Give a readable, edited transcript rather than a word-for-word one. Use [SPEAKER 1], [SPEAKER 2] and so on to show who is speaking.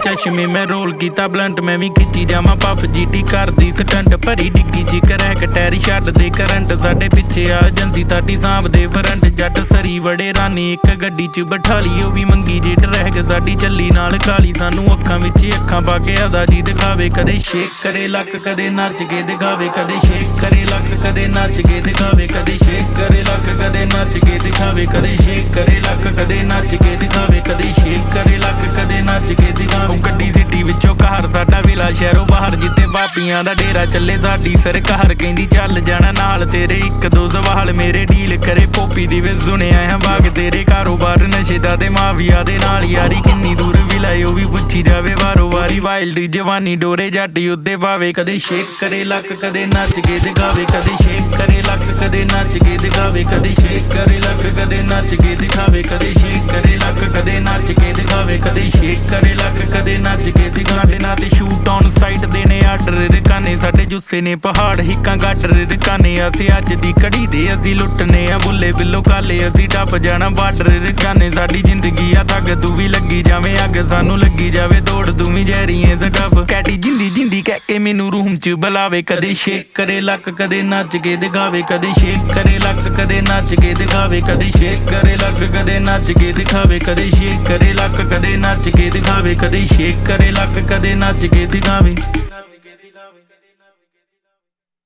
[SPEAKER 1] चश्मे मैं रोल कीता बलंट मैं भी खिच्ची जावां पफ जीटी करदी स्टंट भरी डिग्गी जी करैक टैरी छड्ड दे करंट साडे पिछे आ एजेंसी ताटी सांभदे फ्रंट जट सरी बड़े रानी इक गड्डी च बठाली ओ भी मंगी जे ट्रैक साडी चली नाल खाली सानू अखां विच अखां पा के अदा जी दिखावे कदे शेक करे लक कदे नच के दिखावे कदे शेक करे लक कदे नच के दिखावे कदे शेक करे लक कदे नच के दिखावे कदे शेक करे लक कदे नच के दिखावे कदे शेक करे लक कदे नच के दिखावे गड्डी सिटी विचों कहर साडा विला शहरों बाहर जिते बापियां दा डेरा चले साडी सरकार कहंदी चल जाना नाल तेरे एक दो सवाल मेरे डील करे पोपी दी वे सुनिया है बाग तेरे कारोबार नशे दा ते माफिया दे नाल यारी किन्नी दूर विलाए ओ भी पुछी जावे वारो वारी वाइल्ड जवानी डोरे जट युद्धे पावे कदे शेक करे लक कदे नच के दिखावे कदे शेक करे लक कदे नच के दिखावे कदे शेक करे लक कदे नच के दिखावे कदे शेक करे लक कदे नच के दिखावे कदे शेक करे लक कदे नच के दिखावे ना ते शूट ऑन साइट देने आर्डर रकाने साडे जुस्से ने पहाड़ हिक्कां गाडर रकाने असीं अज दी कड़ी दे असीं लुटने आ बुल्ले बिल्लो काले असीं टप जाना बार्डर रकाने साडी जिंदगी आ तग तू भी लगी जावे अग सानू लगी जावे दौड़ तू भी जहरीए सटफ कैटी जिंदी जिंदी कह के मैनू रूम च बुलावे कदे शेक करे लक कदे नच के दिखावे कदे शेक करे लक कदे नच के दिखावे कदे शेक करे लक कदे नच के दिखावे कदे शेक करे लक कदे नच के दिखावे कदे शेक करे लक कदे नच के दिखावे।